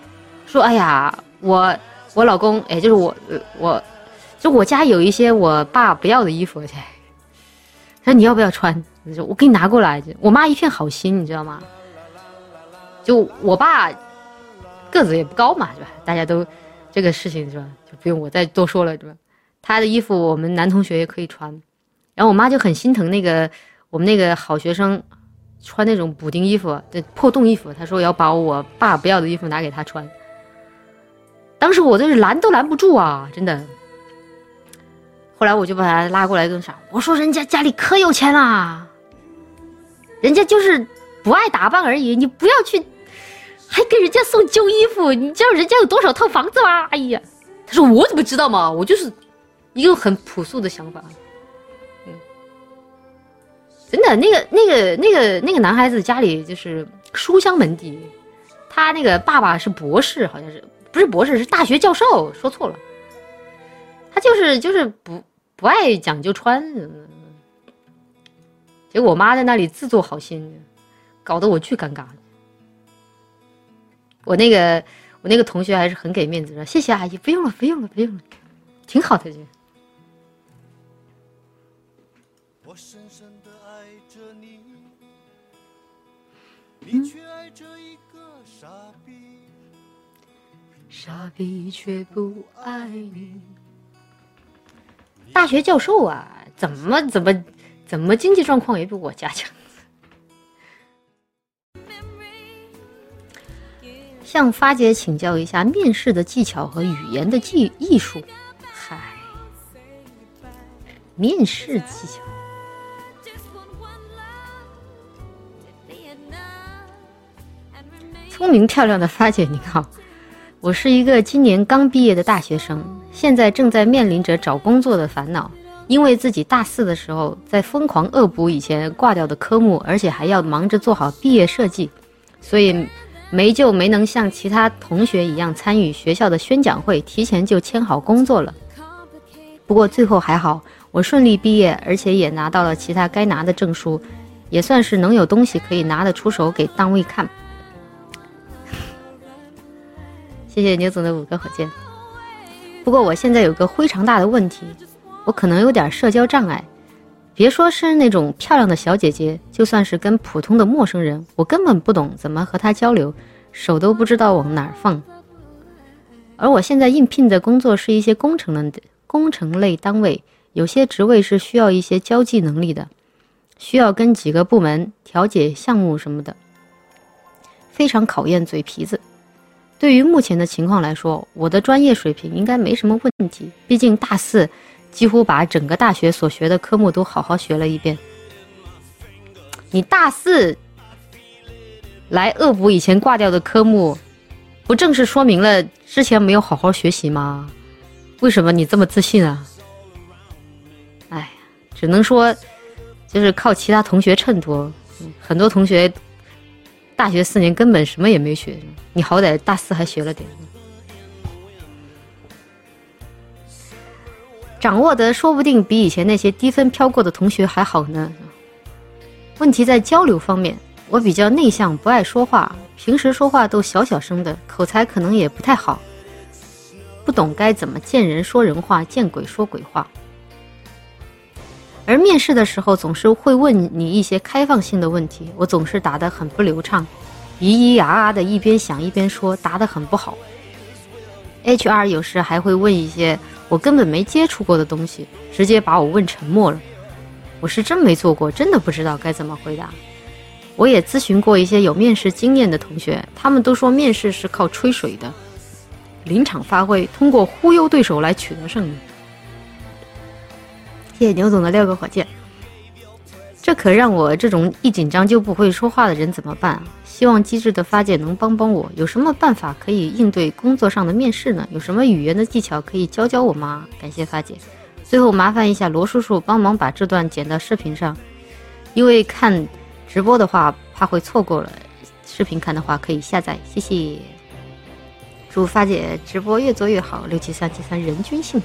说哎呀，我我老公，哎，就是我我，就我家有一些我爸不要的衣服，他说你要不要穿？我给你拿过来。我妈一片好心，你知道吗？就我爸个子也不高嘛，是吧？大家都这个事情是吧？就不用我再多说了，是吧？他的衣服我们男同学也可以穿，然后我妈就很心疼那个我们那个好学生穿那种补丁衣服、破洞衣服，她说要把我爸不要的衣服拿给他穿。当时我就是拦都拦不住啊，真的。后来我就把他拉过来跟上，我说人家家里可有钱啦，人家就是不爱打扮而已，你不要去还给人家送旧衣服，你知道人家有多少套房子吗？哎呀，他说我怎么知道嘛，我就是一个很朴素的想法。嗯，真的，那个那个那个那个男孩子家里就是书香门第，他那个爸爸是博士，好像是不是博士是大学教授，说错了。他就是就是不不爱讲究穿，结果我妈在那里自作好心，搞得我巨尴尬。我那个我那个同学还是很给面子的，谢谢阿姨，不用了不用了不用了，挺好的。我深深地爱着你，你却爱着一个傻逼，傻逼却不爱你。大学教授啊，怎么怎么怎么经济状况也比我家强。向发姐请教一下面试的技巧和语言的技艺术。嗨，面试技巧。聪明漂亮的发姐，你好，我是一个今年刚毕业的大学生，现在正在面临着找工作的烦恼，因为自己大四的时候在疯狂恶补以前挂掉的科目，而且还要忙着做好毕业设计，所以没就没能像其他同学一样参与学校的宣讲会，提前就签好工作了。不过最后还好，我顺利毕业，而且也拿到了其他该拿的证书，也算是能有东西可以拿得出手给单位看。谢谢牛总的五个火箭。不过我现在有个非常大的问题，我可能有点社交障碍，别说是那种漂亮的小姐姐，就算是跟普通的陌生人，我根本不懂怎么和她交流，手都不知道往哪儿放。而我现在应聘的工作是一些工程的工程类单位，有些职位是需要一些交际能力的，需要跟几个部门调解项目什么的，非常考验嘴皮子。对于目前的情况来说，我的专业水平应该没什么问题，毕竟大四几乎把整个大学所学的科目都好好学了一遍。你大四来恶补以前挂掉的科目，不正是说明了之前没有好好学习吗？为什么你这么自信啊？哎，只能说就是靠其他同学衬托，很多同学大学四年根本什么也没学，你好歹大四还学了点。掌握的说不定比以前那些低分飘过的同学还好呢。问题在交流方面，我比较内向，不爱说话，平时说话都小小声的，口才可能也不太好，不懂该怎么见人说人话，见鬼说鬼话。而面试的时候总是会问你一些开放性的问题，我总是答得很不流畅，咿咿呀呀的一边想一边说，答得很不好。H R 有时还会问一些我根本没接触过的东西，直接把我问沉默了。我是真没做过，真的不知道该怎么回答。我也咨询过一些有面试经验的同学，他们都说面试是靠吹水的，临场发挥，通过忽悠对手来取得胜利。谢谢牛总的六个火箭。这可让我这种一紧张就不会说话的人怎么办啊？希望机智的发姐能帮帮我，有什么办法可以应对工作上的面试呢？有什么语言的技巧可以教教我吗？感谢发姐。最后麻烦一下罗叔叔帮忙把这段剪到视频上，因为看直播的话怕会错过了，视频看的话可以下载，谢谢。祝发姐直播越做越好，六七三七三人均幸福。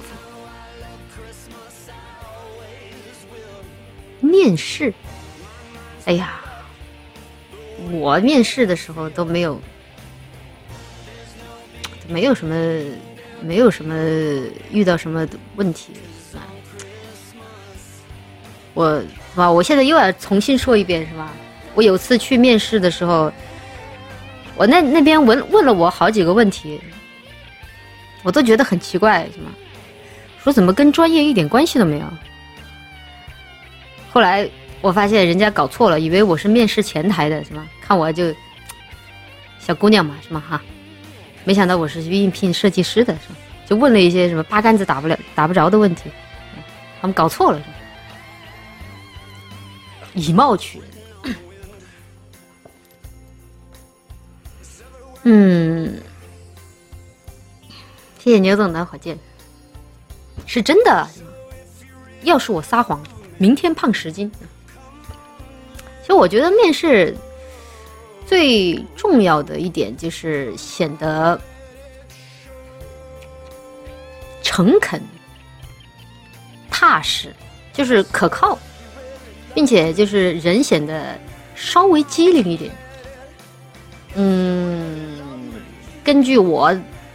面试，哎呀，我面试的时候都没有， 没有什么没有什么遇到什么问题。我是吧？我现在又要重新说一遍，是吧？我有次去面试的时候，我那那边问问了我好几个问题，我都觉得很奇怪，是吗？说怎么跟专业一点关系都没有？后来我发现人家搞错了，以为我是面试前台的，是吗？看我就小姑娘嘛，是吗？哈，没想到我是应聘设计师的，是吗？就问了一些什么八竿子打不了、打不着的问题，他们搞错了，是吗？以貌取人。嗯，谢谢牛总的火箭，是真的。要是我撒谎，明天胖十斤。其实我觉得面试最重要的一点就是显得诚恳、踏实，就是可靠。并且就是人显得稍微机灵一点。嗯，根据我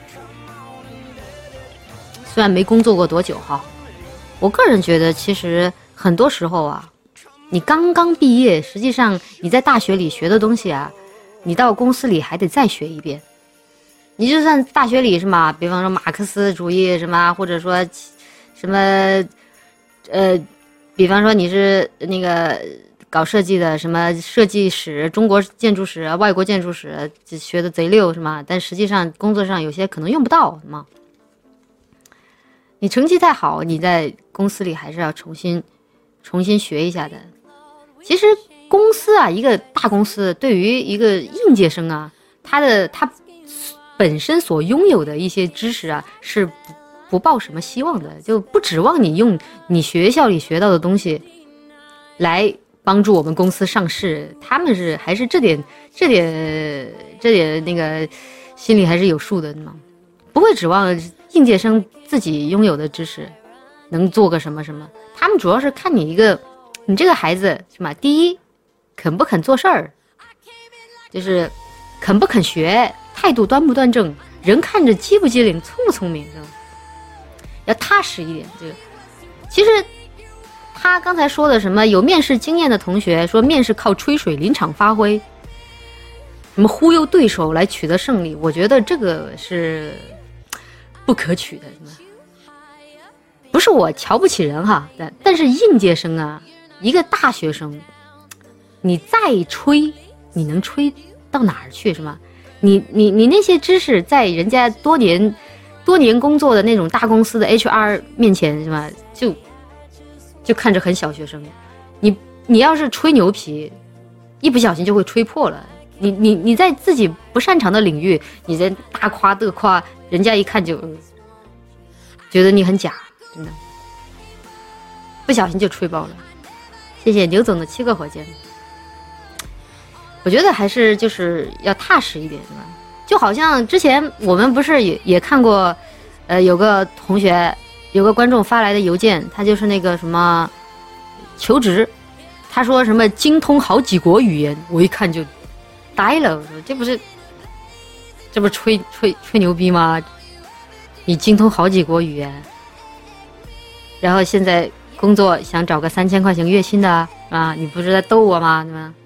虽然没工作过多久哈，我个人觉得其实很多时候啊，你刚刚毕业，实际上你在大学里学的东西啊，你到公司里还得再学一遍。你就算大学里什么，比方说马克思主义什么，或者说什么呃。比方说你是那个搞设计的，什么设计史、中国建筑史、外国建筑史，学的贼溜是吗？但实际上工作上有些可能用不到是吗？你成绩再好，你在公司里还是要重新重新学一下的。其实公司啊，一个大公司对于一个应届生啊，他的他本身所拥有的一些知识啊，是不不抱什么希望的，就不指望你用你学校里学到的东西来帮助我们公司上市。他们是还是这点这点这点那个心里还是有数的嘛，不会指望应届生自己拥有的知识能做个什么什么。他们主要是看你一个你这个孩子是吧？第一，肯不肯做事儿，就是肯不肯学，态度端不端正，人看着机不机灵，聪不聪明，是吧？要踏实一点。这个其实他刚才说的什么有面试经验的同学说面试靠吹水临场发挥，什么忽悠对手来取得胜利，我觉得这个是不可取的。不是我瞧不起人哈，但但是应届生啊，一个大学生，你再吹，你能吹到哪儿去是吗？你你你那些知识在人家多年多年工作的那种大公司的 H R 面前是吧，就就看着很小学生。你你要是吹牛皮，一不小心就会吹破了。你你你在自己不擅长的领域，你在大夸特夸，人家一看就、嗯、觉得你很假，真的，不小心就吹爆了。谢谢牛总的七个火箭。我觉得还是就是要踏实一点，是吧？就好像之前我们不是也也看过，呃，有个同学，有个观众发来的邮件，他就是那个什么求职，他说什么精通好几国语言，我一看就呆了，我说这不是这不是吹吹吹牛逼吗？你精通好几国语言，然后现在工作想找个三千块钱月薪的啊，你不是在逗我吗？对吧？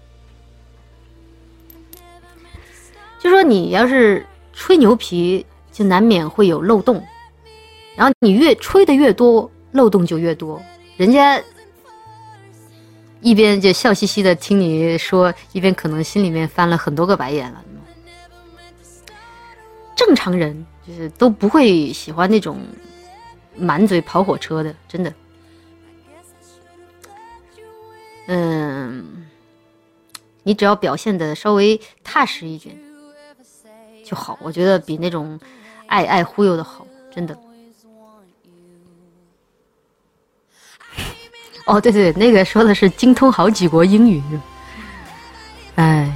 就说你要是吹牛皮，就难免会有漏洞，然后你越吹的越多，漏洞就越多。人家一边就笑嘻嘻的听你说，一边可能心里面翻了很多个白眼了。正常人就是都不会喜欢那种满嘴跑火车的，真的。嗯，你只要表现的稍微踏实一点就好，我觉得比那种爱爱忽悠的好，真的。哦，对对，那个说的是精通好几国英语，哎，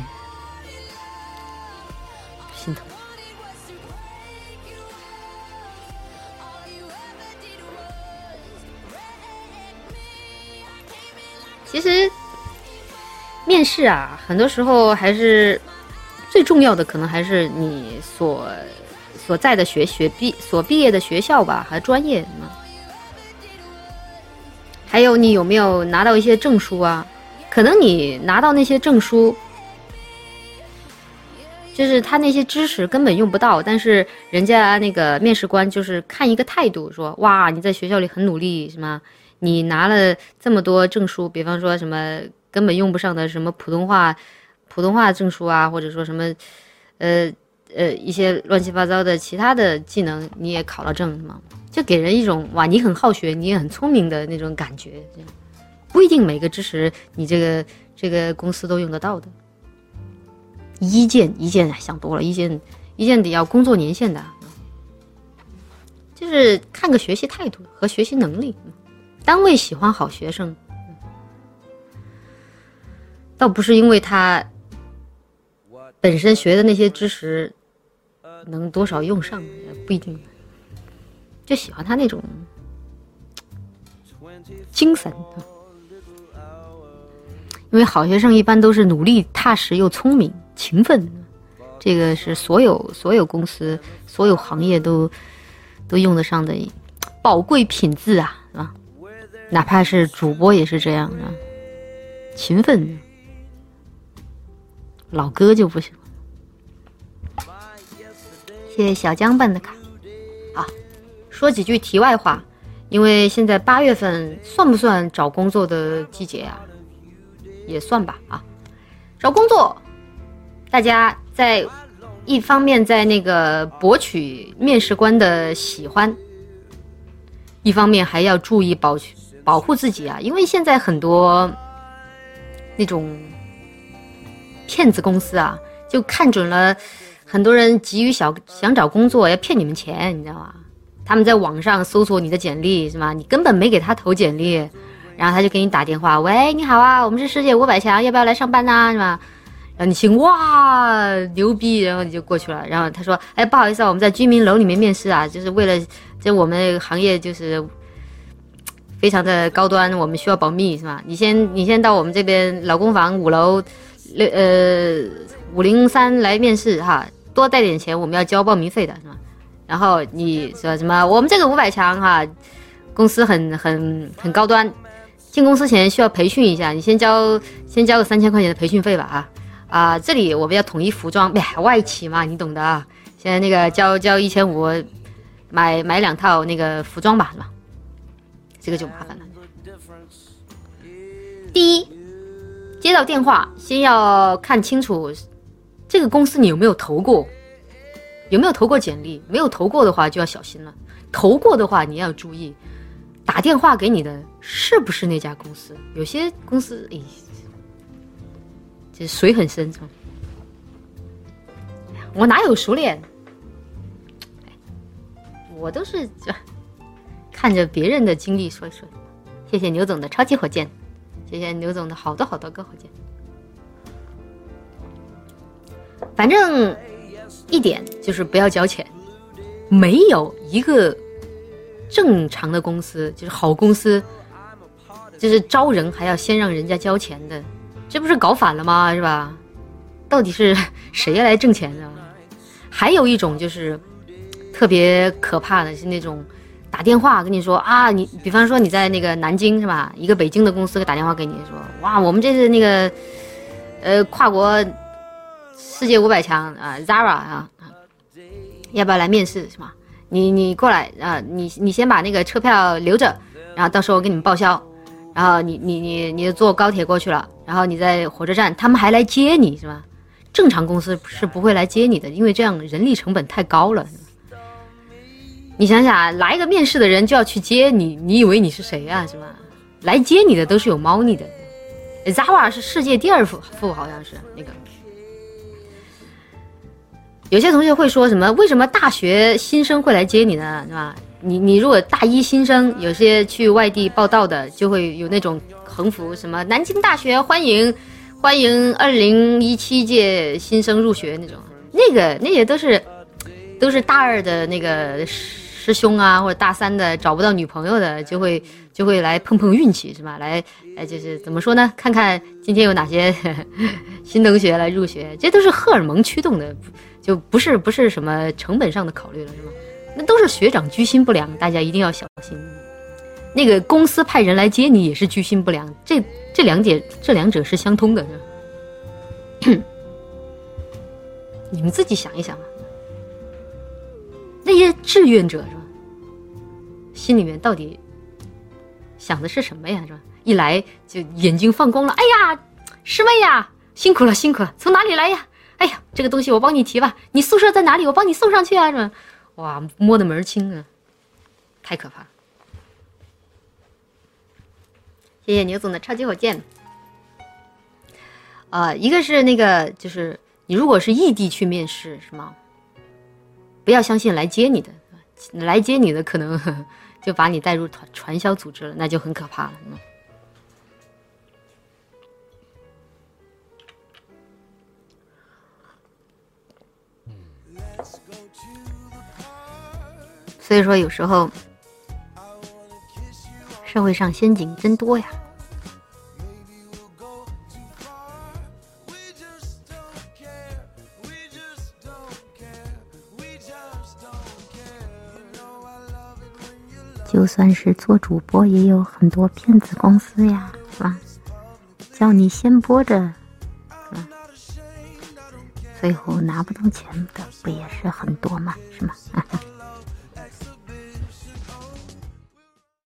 心疼。其实面试啊，很多时候还是最重要的，可能还是你所所在的学学毕所毕业的学校吧，还专业呢。还有你有没有拿到一些证书啊？可能你拿到那些证书，就是他那些知识根本用不到，但是人家那个面试官就是看一个态度，说哇你在学校里很努力，什么你拿了这么多证书，比方说什么根本用不上的什么普通话普通话证书啊，或者说什么呃呃一些乱七八糟的其他的技能你也考了证嘛，就给人一种哇你很好学你也很聪明的那种感觉。不一定每个知识你这个这个公司都用得到的。一建一建想多了，一建一建得要工作年限的，就是看个学习态度和学习能力。单位喜欢好学生，倒不是因为他本身学的那些知识能多少用上，不一定，就喜欢他那种精神。因为好学生一般都是努力、踏实又聪明、勤奋，这个是所有所有公司、所有行业都都用得上的宝贵品质啊，是吧？哪怕是主播也是这样啊，勤奋。老哥就不行了。谢谢小江办的卡。啊，说几句题外话，因为现在八月份算不算找工作的季节啊？也算吧啊，找工作，大家在一方面在那个博取面试官的喜欢，一方面还要注意保保护自己啊，因为现在很多那种骗子公司啊，就看准了很多人急于想想找工作，要骗你们钱，你知道吗？他们在网上搜索你的简历是吧？你根本没给他投简历。然后他就给你打电话，喂，你好啊，我们是世界五百强，要不要来上班呢？是吧？然后你心哇牛逼，然后你就过去了。然后他说，哎，不好意思啊，我们在居民楼里面面试啊，就是为了这我们行业就是非常的高端，我们需要保密，是吧？你先你先到我们这边老公房五楼六呃五零三来面试哈，多带点钱，我们要交报名费的，是吧？然后你说什么？我们这个五百强哈，公司很很很高端。进公司前需要培训一下，你先交先交个三千块钱的培训费吧啊啊、呃！这里我们要统一服装，外企嘛，你懂的啊。现在那个交交一千五，买买两套那个服装吧，是吧？这个就麻烦了。第一，接到电话先要看清楚这个公司你有没有投过，有没有投过简历？没有投过的话就要小心了，投过的话你要注意。打电话给你的是不是那家公司？有些公司，哎，这水很深。我哪有熟练？我都是看着别人的经历说一说。谢谢牛总的超级火箭，谢谢牛总的好多好多个火箭。反正一点就是不要交钱，没有一个。正常的公司就是好公司，就是招人还要先让人家交钱的，这不是搞反了吗？是吧？到底是谁来挣钱的？还有一种就是特别可怕的是那种打电话跟你说啊，你比方说你在那个南京是吧？一个北京的公司打电话给你说，哇，我们这是那个呃跨国世界五百强啊 Zara 啊，要不要来面试是吧？你你过来啊、呃，你你先把那个车票留着，然后到时候我给你们报销，然后你你你你坐高铁过去了，然后你在火车站，他们还来接你是吧？正常公司是不会来接你的，因为这样人力成本太高了。你想想，来一个面试的人就要去接你，你以为你是谁啊？是吧？来接你的都是有猫腻的。Zara 是世界第二富富，好像是那个。有些同学会说什么？为什么大学新生会来接你呢？是吧？你你如果大一新生，有些去外地报到的，就会有那种横幅，什么南京大学欢迎欢迎二零一七届新生入学那种，那个那些都是都是大二的那个师兄啊或者大三的找不到女朋友的，就会就会来碰碰运气，是吧？来，哎，就是怎么说呢？看看今天有哪些呵呵新同学来入学，这都是荷尔蒙驱动的，就不是不是什么成本上的考虑了，是吗？那都是学长居心不良，大家一定要小心。那个公司派人来接你也是居心不良，这这两点这两者是相通的，是吧？你们自己想一想啊。那些志愿者是吧？心里面到底想的是什么呀？是吧？一来就眼睛放光了，哎呀，师妹呀，辛苦了辛苦了，从哪里来呀？哎呀，这个东西我帮你提吧，你宿舍在哪里？我帮你送上去啊，是吧？哇，摸得门儿清啊，太可怕了！谢谢牛总的超级火箭。呃，一个是那个，就是你如果是异地去面试，是吗？不要相信来接你的，来接你的可能呵呵就把你带入传传销组织了，那就很可怕了。所以说，有时候社会上陷阱真多呀。就算是做主播，也有很多骗子公司呀，是吧？叫你先播着，是吧？最后拿不到钱的不也是很多吗？是吗？